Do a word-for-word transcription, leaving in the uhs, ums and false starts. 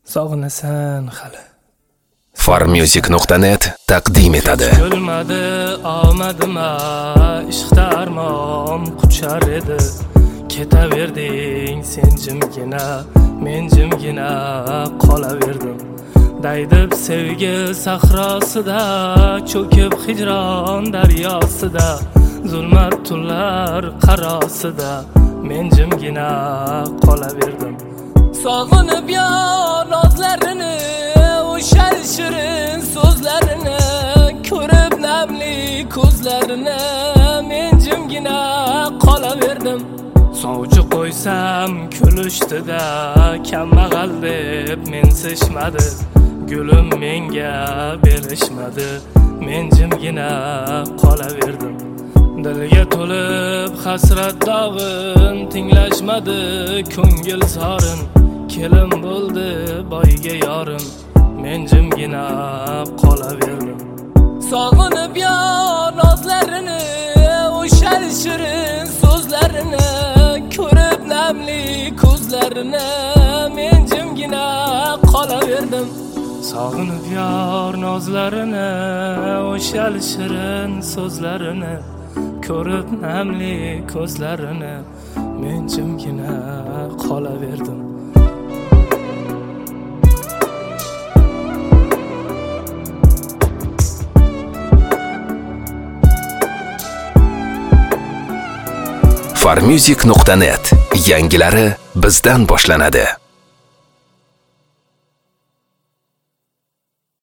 sog'inasan hali. farmusic nuqta net taqdim etadi. Bo'lmadi omadima, ishqda armon quchar edi. Ketaverding sen jimgina, men jimgina qolaverdim. Daydib sevgi sahrosida, cho'kib hijron daryosida, zulmat tunlar qarosida, men jimgina qolaverdim. Sog'inib yor nozlarini, o'sha shirin so'zlarini, ko'rib namli ko'zlarini, men jimgina qolaverdim. Sovchi qo'ysam kulishdi-da, kambag'al deb mensishmadi. Gulim menga berishmadi, men jimgina qolaverdim. Dilga to'lib hasrat dog'in, tinglashmadi ko'ngil sorin. Kelin bo'ldi boyga yorim, men jimgina qolaverdim. Sog'inib yor nozlarini, o'sha shirin so'zlarini, ko'rib namli ko'zlarini, men jimgina qolaverdim. Sog'inib yor nozlarini, o'sha shirin so'zlarini, ko'rib namli ko'zlarini, men jimgina qolaverdim. farmusic nuqta net yangilari bizdan boshlanadi.